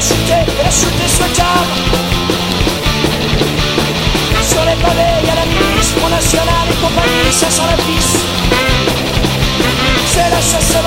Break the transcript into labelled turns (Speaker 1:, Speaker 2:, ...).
Speaker 1: chuté, elle a chuté sur le câble. Sur les pavés, y'a la milice, Front National et compagnie, ça sent la pisse. C'est la chasse